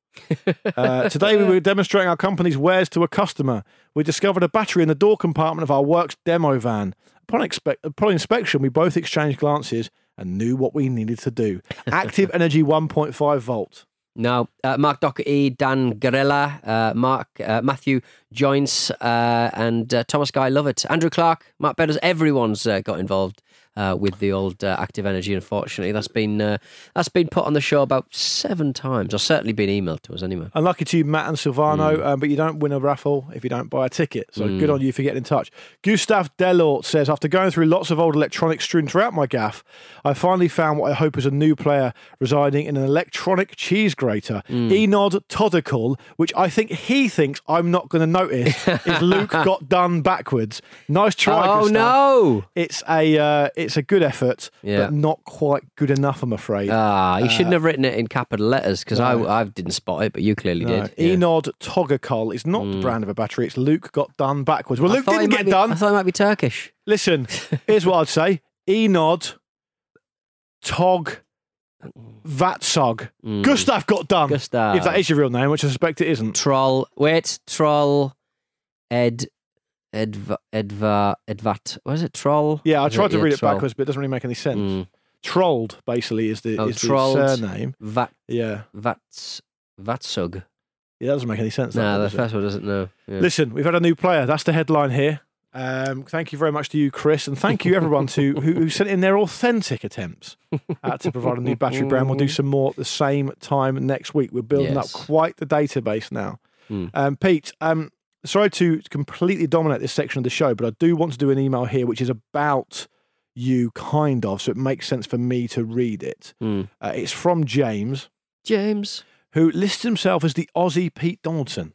Speaker 6: Uh, today we were demonstrating our company's wares to a customer. We discovered a battery in the door compartment of our works demo van. Upon, expect, upon inspection, we both exchanged glances and knew what we needed to do. Active Energy one point five volt.
Speaker 5: No, uh, Mark Doherty, Dan Garella, uh, Mark, uh, Matthew Joyce, uh, and uh, Thomas Guy Lovett, Andrew Clark, Mark Bedders, everyone's uh, got involved uh, with the old uh, Active Energy. Unfortunately, that's been uh, that's been put on the show about seven times, or certainly been emailed to us anyway.
Speaker 6: Unlucky to you, Matt and Silvano,
Speaker 5: Mm.
Speaker 6: um, but you don't win a raffle if you don't buy a ticket. So
Speaker 5: Mm.
Speaker 6: good on you for getting in touch. Gustav Delort says, after going through lots of old electronics strewn throughout my gaff, I finally found what I hope is a new player residing in an electronic cheese grater.
Speaker 5: Mm.
Speaker 6: Enod Todical, which I think he thinks I'm not going to notice, is Luke got done backwards. Nice try,
Speaker 5: Oh,
Speaker 6: Gustav.
Speaker 5: no.
Speaker 6: It's a uh, it's a good effort,
Speaker 5: Yeah.
Speaker 6: but not quite good enough, I'm afraid.
Speaker 5: Ah, you
Speaker 6: Uh,
Speaker 5: shouldn't have written it in capital letters because
Speaker 6: no.
Speaker 5: I I didn't spot it, but you clearly
Speaker 6: No.
Speaker 5: did. Yeah.
Speaker 6: Enod Togacol is not the brand of a battery. It's Luke got done backwards. Well,
Speaker 5: I
Speaker 6: Luke
Speaker 5: thought he
Speaker 6: didn't
Speaker 5: might
Speaker 6: get
Speaker 5: be-
Speaker 6: done.
Speaker 5: I thought it might be Turkish.
Speaker 6: Listen, here's what I'd say. Enod Tog Vatsog.
Speaker 5: Mm.
Speaker 6: Gustav got done.
Speaker 5: Gustav.
Speaker 6: If that is your real name, which I suspect it isn't.
Speaker 5: Troll. Wait, Troll. Ed. Edva. Edva. Edvat. What is it? Troll?
Speaker 6: Yeah, I
Speaker 5: Is
Speaker 6: tried to
Speaker 5: yeah,
Speaker 6: read it
Speaker 5: Troll.
Speaker 6: backwards, but it doesn't really make any sense.
Speaker 5: Mm.
Speaker 6: Trolled, basically, is the,
Speaker 5: Oh,
Speaker 6: is the
Speaker 5: trolled.
Speaker 6: surname.
Speaker 5: Vat.
Speaker 6: Yeah.
Speaker 5: Vats. Vatsug.
Speaker 6: Yeah, that doesn't make any sense. that
Speaker 5: No, the
Speaker 6: does it?
Speaker 5: first one doesn't know. Yeah.
Speaker 6: Listen, we've had a new player. That's the headline here. Um, thank you very much to you, Chris, and thank you everyone to who, who sent in their authentic attempts uh, to provide a new battery brand. We'll do some more at the same time next week. We're building
Speaker 5: Yes.
Speaker 6: up quite the database now.
Speaker 5: Mm.
Speaker 6: Um, Pete, um, sorry to completely dominate this section of the show, but I do want to do an email here which is about you, kind of, so it makes sense for me to read it.
Speaker 5: Mm.
Speaker 6: Uh, it's from James,
Speaker 5: James.
Speaker 6: who lists himself as the Aussie Pete Donaldson.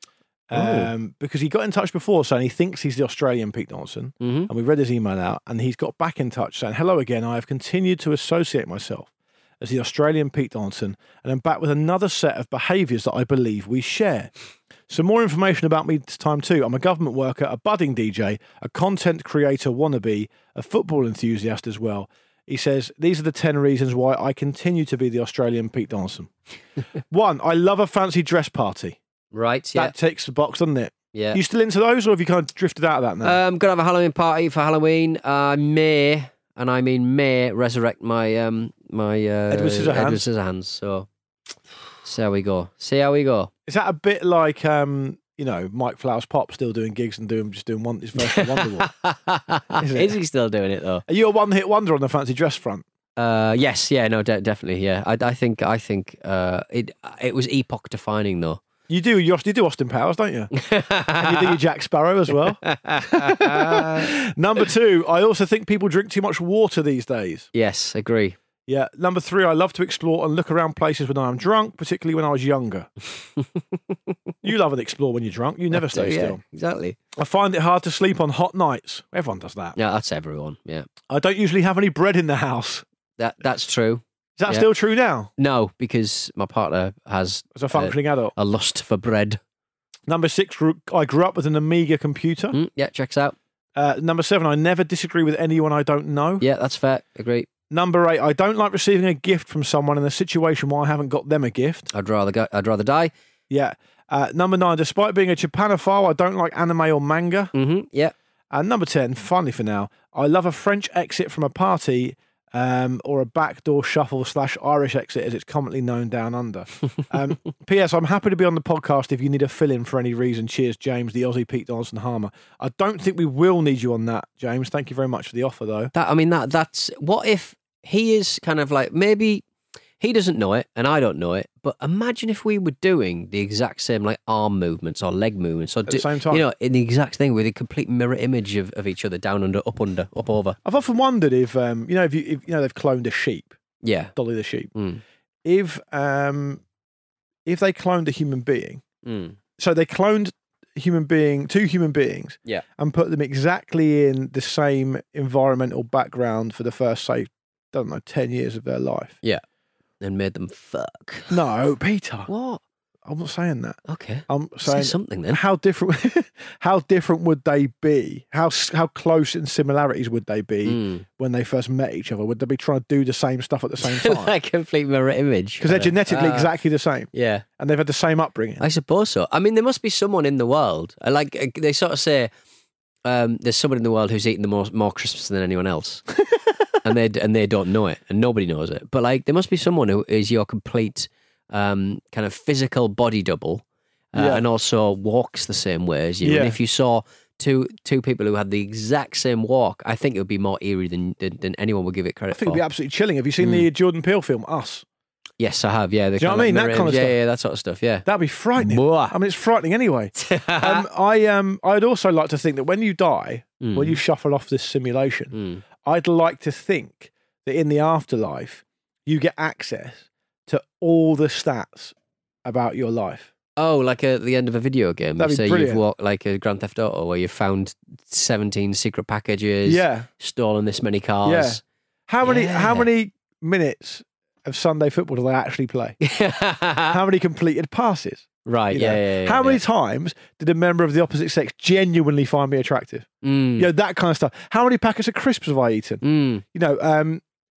Speaker 6: Um, because he got in touch before saying he thinks he's the Australian Pete Donaldson,
Speaker 5: Mm-hmm.
Speaker 6: and we read his email out, and he's got back in touch saying, hello again, I have continued to associate myself as the Australian Pete Donaldson, and I'm back with another set of behaviours that I believe we share. Some more information about me this time too. I'm a government worker, a budding D J, a content creator wannabe, a football enthusiast as well. He says, these are the ten reasons why I continue to be the Australian Pete Donaldson. One, I love a fancy dress party.
Speaker 5: Right, yeah.
Speaker 6: That ticks the box, doesn't it?
Speaker 5: Yeah.
Speaker 6: You still into those, or have you kind of drifted out of that now?
Speaker 5: Um, gonna have a Halloween party for Halloween. I uh, may, and I mean may, resurrect my um my uh,
Speaker 6: Edward Scissorhands.
Speaker 5: Edward Scissorhands. So see how we go. See how we go.
Speaker 6: Is that a bit like, um, you know, Mike Flowers Pop still doing gigs and doing just doing one his version of Wonderwall? Is it?
Speaker 5: Is he still doing it though?
Speaker 6: Are you a one-hit wonder on the fancy dress front?
Speaker 5: Uh, yes, yeah, no, de- definitely, yeah. I, I think, I think, uh, it it was epoch defining though.
Speaker 6: You do, you you do Austin Powers, don't you? And you do your Jack Sparrow as well. Number two, I also think people drink too much water these days.
Speaker 5: Yes, agree.
Speaker 6: Yeah. Number three, I love to explore and look around places when I'm drunk, particularly when I was younger. You love to explore when you're drunk. You never stay
Speaker 5: Yeah,
Speaker 6: still.
Speaker 5: exactly.
Speaker 6: I find it hard to sleep on hot nights. Everyone does that.
Speaker 5: Yeah, that's everyone. Yeah,
Speaker 6: I don't usually have any bread in the house.
Speaker 5: that that's true.
Speaker 6: Is that
Speaker 5: Yeah.
Speaker 6: still true now?
Speaker 5: No, because my partner has
Speaker 6: As a functioning adult.
Speaker 5: a lust for bread.
Speaker 6: Number six, grew- I grew up with an Amiga computer.
Speaker 5: Mm, yeah, checks out.
Speaker 6: Uh, number seven, I never disagree with anyone I don't know.
Speaker 5: Yeah, that's fair. Agree.
Speaker 6: Number eight, I don't like receiving a gift from someone in a situation where I haven't got them a gift.
Speaker 5: I'd rather go. I'd rather die.
Speaker 6: Yeah. Uh, number nine, despite being a Japanophile, I don't like anime or manga.
Speaker 5: Mm-hmm. Yeah.
Speaker 6: And number ten, finally for now, I love a French exit from a party um, or a backdoor shuffle slash Irish exit as it's commonly known down under. Um, P S. I'm happy to be on the podcast if you need a fill-in for any reason. Cheers, James, the Aussie Pete Donaldson Harmer. I don't think we will need you on that, James. Thank you very much for the offer, though.
Speaker 5: That I mean that that's what if he is kind of like maybe he doesn't know it and I don't know it, but imagine if we were doing the exact same like arm movements or leg movements or
Speaker 6: At the same time?
Speaker 5: you know, in the exact thing with a complete mirror image of, of each other, down under, up under, up over.
Speaker 6: I've often wondered if, um, you know, if you, if, you know, they've cloned a sheep,
Speaker 5: Yeah.
Speaker 6: Dolly the sheep.
Speaker 5: Mm.
Speaker 6: If, um, if they cloned a human being,
Speaker 5: Mm.
Speaker 6: so they cloned a human being, two human beings,
Speaker 5: Yeah.
Speaker 6: and put them exactly in the same environmental background for the first, say, I don't know, ten years of their life.
Speaker 5: Yeah. And made them fuck.
Speaker 6: No, Peter.
Speaker 5: What?
Speaker 6: I'm not saying that.
Speaker 5: Okay.
Speaker 6: I'm
Speaker 5: Say
Speaker 6: saying
Speaker 5: something then.
Speaker 6: How different? How different would they be? How s- how close in similarities would they be
Speaker 5: Mm.
Speaker 6: when they first met each other? Would they be trying to do the same stuff at the same time?
Speaker 5: Like complete mirror image.
Speaker 6: Because they're
Speaker 5: kind of.
Speaker 6: genetically
Speaker 5: Ah.
Speaker 6: exactly the same,
Speaker 5: Yeah.
Speaker 6: and they've had the same upbringing.
Speaker 5: I suppose so. I mean, there must be someone in the world. uh, Like uh, they sort of say, um, there's someone in the world who's eaten the more more crisps than anyone else, and they and they don't know it, and nobody knows it. But like, there must be someone who is your complete um, kind of physical body double, uh,
Speaker 6: Yeah.
Speaker 5: and also walks the same way as you.
Speaker 6: Yeah.
Speaker 5: And if you saw two two people who had the exact same walk, I think it would be more eerie than than, than anyone would give it credit
Speaker 6: I think
Speaker 5: for.
Speaker 6: it'd be absolutely chilling. Have you seen
Speaker 5: Mm.
Speaker 6: the Jordan Peele film, Us?
Speaker 5: Yes, I have. Yeah, the
Speaker 6: Do you know what I mean?
Speaker 5: mirror
Speaker 6: That kind of
Speaker 5: image.
Speaker 6: stuff.
Speaker 5: Yeah, yeah, that sort of stuff. Yeah,
Speaker 6: That'd be frightening.
Speaker 5: Mwah.
Speaker 6: I mean, it's frightening anyway. um, I um, I'd also like to think that when you die,
Speaker 5: Mm.
Speaker 6: when you shuffle off this simulation,
Speaker 5: Mm.
Speaker 6: I'd like to think that in the afterlife, you get access to all the stats about your life.
Speaker 5: Oh, like at the end of a video game.
Speaker 6: That'd
Speaker 5: you
Speaker 6: be
Speaker 5: say
Speaker 6: brilliant.
Speaker 5: you've walked like a Grand Theft Auto where you've found seventeen secret packages.
Speaker 6: Yeah.
Speaker 5: Stolen this many cars.
Speaker 6: Yeah. How many?
Speaker 5: Yeah.
Speaker 6: How many minutes of Sunday football do they actually play? How many completed passes?
Speaker 5: Right.
Speaker 6: You
Speaker 5: Yeah,
Speaker 6: know?
Speaker 5: yeah, yeah.
Speaker 6: How many
Speaker 5: yeah.
Speaker 6: times did a member of the opposite sex genuinely find me attractive?
Speaker 5: Mm.
Speaker 6: You know, that kind of stuff. How many packets of crisps have I eaten?
Speaker 5: Mm.
Speaker 6: You know, um,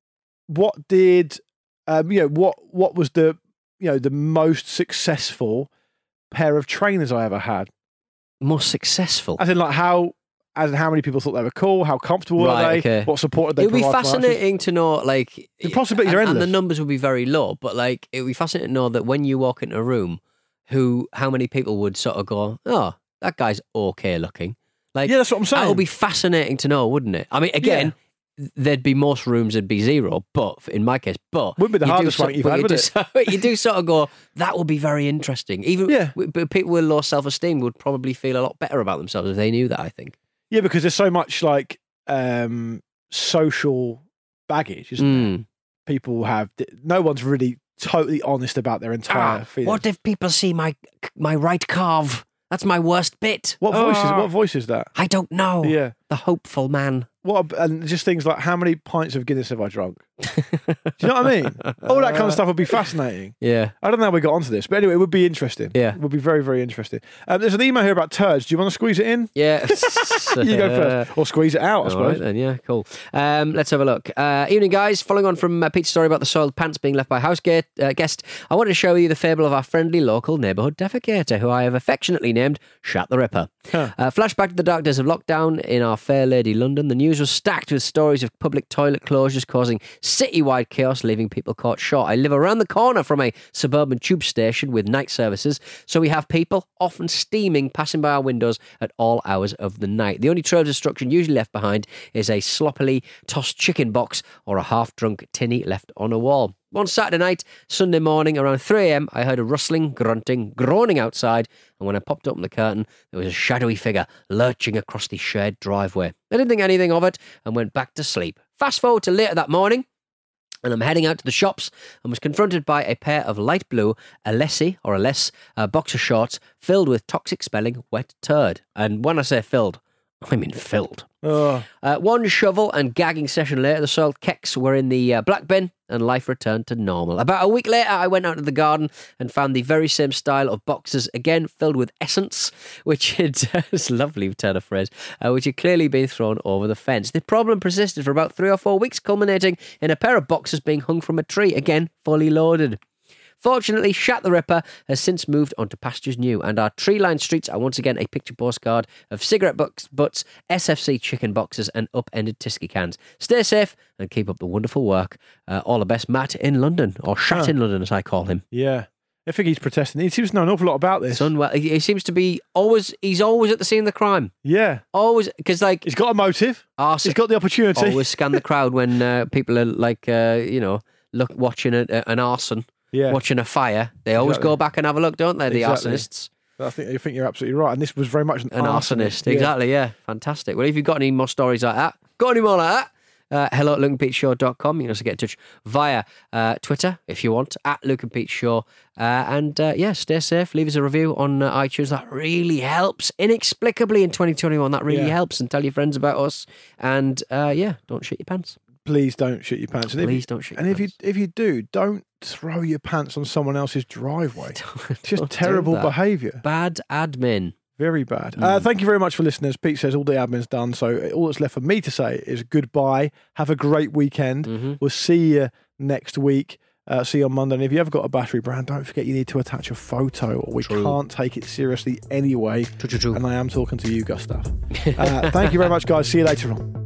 Speaker 6: what did, um, you know, what what was the, you know, the most successful pair of trainers I ever had?
Speaker 5: Most successful.
Speaker 6: As in, like how, as in how many people thought they were cool? How comfortable were
Speaker 5: Right,
Speaker 6: they?
Speaker 5: okay.
Speaker 6: What support did they
Speaker 5: It would be
Speaker 6: provide for my actions?
Speaker 5: fascinating to know, like,
Speaker 6: The possibilities
Speaker 5: and,
Speaker 6: are
Speaker 5: and
Speaker 6: endless.
Speaker 5: the numbers would be very low. But like, it would be fascinating to know that when you walk into a room, who, how many people would sort of go, "Oh, that guy's okay looking." Like,
Speaker 6: Yeah, that's what I'm saying.
Speaker 5: That would be fascinating to know, wouldn't it? I mean, again. There'd be most rooms that'd be zero, but in my case, but
Speaker 6: Wouldn't be the
Speaker 5: you do
Speaker 6: hardest
Speaker 5: so-
Speaker 6: one you've
Speaker 5: but
Speaker 6: had,
Speaker 5: you
Speaker 6: would
Speaker 5: do
Speaker 6: it?
Speaker 5: so- you do sort of go, that would be very interesting. Even
Speaker 6: Yeah.
Speaker 5: but people with low self esteem would probably feel a lot better about themselves if they knew that. I think.
Speaker 6: Yeah, because there's so much like um, social baggage, isn't there?
Speaker 5: Mm.
Speaker 6: People have, no one's really totally honest about their entire
Speaker 5: Ah,
Speaker 6: feelings.
Speaker 5: what if people see my my right calf? That's my worst bit.
Speaker 6: What voice is
Speaker 5: Ah.
Speaker 6: what voice is that?
Speaker 5: I don't know.
Speaker 6: Yeah.
Speaker 5: The hopeful man.
Speaker 6: What ab- and just things like how many pints of Guinness have I drunk? Do you know what I mean? All that kind of stuff would be fascinating.
Speaker 5: Yeah.
Speaker 6: I don't know how we got onto this, but anyway, it would be interesting.
Speaker 5: Yeah.
Speaker 6: It would be very, very interesting. Um, there's an email here about turds. Do you want to squeeze it in?
Speaker 5: Yeah.
Speaker 6: You go first. Or squeeze it out, I
Speaker 5: All
Speaker 6: suppose.
Speaker 5: right then, yeah, cool. Um, let's have a look. Uh, evening, guys. Following on from uh, Pete's story about the soiled pants being left by a house gate, uh, guest, I wanted to show you the fable of our friendly local neighbourhood defecator, who I have affectionately named Shat the Ripper.
Speaker 6: Huh.
Speaker 5: Uh, flashback to the dark days of lockdown in our fair lady London. The news was stacked with stories of public toilet closures causing citywide chaos, leaving people caught short. I live around the corner from a suburban tube station with night services, so we have people, often steaming, passing by our windows at all hours of the night. The only trail of destruction usually left behind is a sloppily tossed chicken box or a half-drunk tinny left on a wall. One Saturday night, Sunday morning, around three a.m, I heard a rustling, grunting, groaning outside, and when I popped open the curtain, there was a shadowy figure lurching across the shared driveway. I didn't think anything of it and went back to sleep. Fast forward to later that morning, and I'm heading out to the shops and was confronted by a pair of light blue Alessi, or Aless, uh, boxer shorts filled with toxic smelling wet turd. And when I say filled, I mean filled.
Speaker 6: Oh.
Speaker 5: Uh, one shovel and gagging session later, the soiled kecks were in the uh, black bin and life returned to normal. About a week later, I went out to the garden and found the very same style of boxes, again filled with essence, which had, it's a lovely turn of phrase, uh, which had clearly been thrown over the fence. The problem persisted for about three or four weeks, culminating in a pair of boxes being hung from a tree, again fully loaded. Fortunately, Shat the Ripper has since moved on to pastures new, and our tree-lined streets are once again a picture postcard of cigarette butts, butts, S F C chicken boxes, and upended Tisky cans. Stay safe and keep up the wonderful work. Uh, all the best, Matt in London, or Shat
Speaker 6: Huh.
Speaker 5: in London, as I call him.
Speaker 6: Yeah. I think he's protesting. He seems to know an awful lot about this.
Speaker 5: Son, well, he, he seems to be always. He's always at the scene of the crime.
Speaker 6: Yeah.
Speaker 5: Always, because like
Speaker 6: He's got a motive.
Speaker 5: arson,
Speaker 6: He's got the opportunity.
Speaker 5: always scan the crowd when uh, people are like, uh, you know, look watching a, a, an arson.
Speaker 6: Yeah.
Speaker 5: Watching a fire, they always
Speaker 6: Exactly.
Speaker 5: go back and have a look, don't they? The
Speaker 6: Exactly.
Speaker 5: arsonists.
Speaker 6: I think I think you're absolutely right. And this was very much an,
Speaker 5: An arsonist,
Speaker 6: Yeah.
Speaker 5: exactly, yeah. Fantastic. Well, if you've got any more stories like that, got any more like that, uh, hello at luke and pete show dot com. You can also get in touch via uh, Twitter, if you want, at Luke and Pete Show. Uh, and uh, yeah, stay safe. Leave us a review on uh, iTunes. That really helps. Inexplicably in twenty twenty-one, that really
Speaker 6: Yeah.
Speaker 5: helps. And tell your friends about us. And uh, yeah, don't shit your pants.
Speaker 6: Please don't shit your pants. And if
Speaker 5: Please
Speaker 6: you,
Speaker 5: don't shit
Speaker 6: And
Speaker 5: your
Speaker 6: if you if you do, don't throw your pants on someone else's driveway. It's just
Speaker 5: Don't do
Speaker 6: terrible
Speaker 5: that.
Speaker 6: behaviour.
Speaker 5: Bad admin.
Speaker 6: Very bad.
Speaker 5: Mm.
Speaker 6: Uh, thank you very much for listening. As Pete says, all the admin's done. So all that's left for me to say is goodbye. Have a great weekend.
Speaker 5: Mm-hmm.
Speaker 6: We'll see you next week. Uh, see you on Monday. And if you ever got a battery brand, don't forget you need to attach a photo, or we
Speaker 5: True.
Speaker 6: can't take it seriously anyway.
Speaker 5: True, true, true.
Speaker 6: And I am talking to you, Gustav. Uh, thank you very much, guys. See you later on.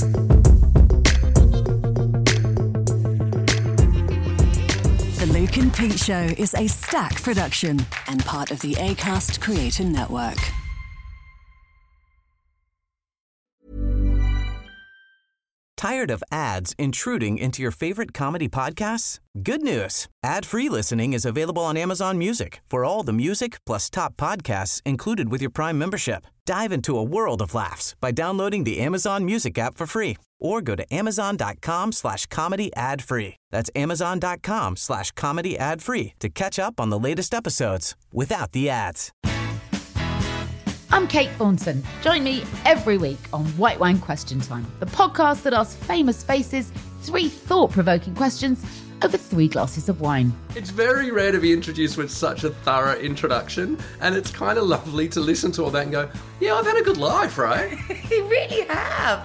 Speaker 11: The Luke and
Speaker 12: Pete Show is a Stack production and part of the Acast Creator Network.
Speaker 8: Tired of ads intruding into your favorite comedy podcasts? Good news. Ad-free listening is available on Amazon Music for all the music plus top podcasts included with your Prime membership. Dive into a world of laughs by downloading the Amazon Music app for free or go to amazon.com slash comedy ad free. That's amazon.com slash comedy ad free to catch up on the latest episodes without the ads.
Speaker 13: I'm Kate Thornton. Join me every week on White Wine Question Time, the podcast that asks famous faces three thought-provoking questions over three glasses of wine.
Speaker 14: It's very rare to be introduced with such a thorough introduction, and it's kind of lovely to listen to all that and go, yeah, I've had a good life, right?
Speaker 13: You really have.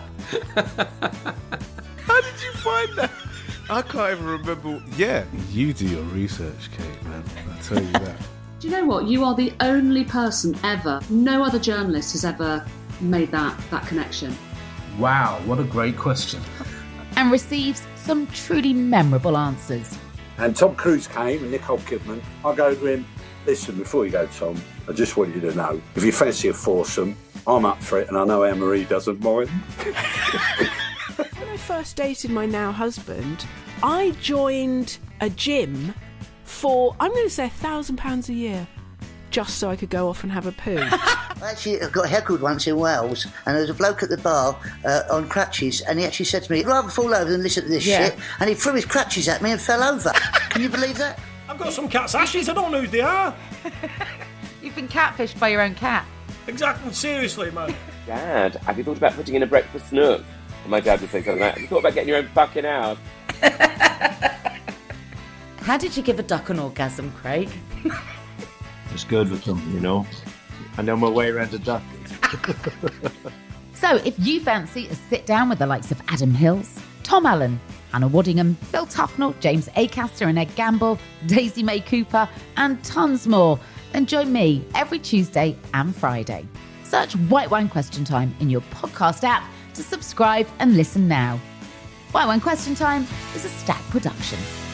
Speaker 15: How did you find that? I can't even remember. Yeah, you do your research, Kate, man. I'll tell you that.
Speaker 16: Do you know what? You are the only person ever, no other journalist has ever made that, that connection.
Speaker 17: Wow, what a great question.
Speaker 13: And receives some truly memorable answers.
Speaker 18: And Tom Cruise came and Nicole Kidman. I go to him, listen, before you go, Tom, I just want you to know, if you fancy a foursome, I'm up for it, and I know Anne-Marie doesn't mind.
Speaker 19: When I first dated my now husband, I joined a gym for, I'm going to say, a thousand pounds a year, just so I could go off and have a poo.
Speaker 20: I actually got heckled once in Wales, and there was a bloke at the bar uh, on crutches, and he actually said to me, "I'd rather fall over than listen to this
Speaker 13: Yeah.
Speaker 20: shit," and he threw his crutches at me and fell over. Can you believe that?
Speaker 21: I've got some cat's ashes, I don't know who they are.
Speaker 13: You've been catfished by your own cat.
Speaker 21: Exactly, seriously, man.
Speaker 22: Dad, have you thought about putting in a breakfast nook? And my dad would say something like, have you thought about getting your own fucking house?
Speaker 13: How did you give a duck an orgasm, Craig?
Speaker 17: It's good with them, you know. I know my way around a duck.
Speaker 13: So if you fancy a sit down with the likes of Adam Hills, Tom Allen, Hannah Waddingham, Phil Tufnell, James Acaster and Ed Gamble, Daisy May Cooper, and tons more, then join me every Tuesday and Friday. Search White Wine Question Time in your podcast app to subscribe and listen now. White Wine Question Time is a Stack production.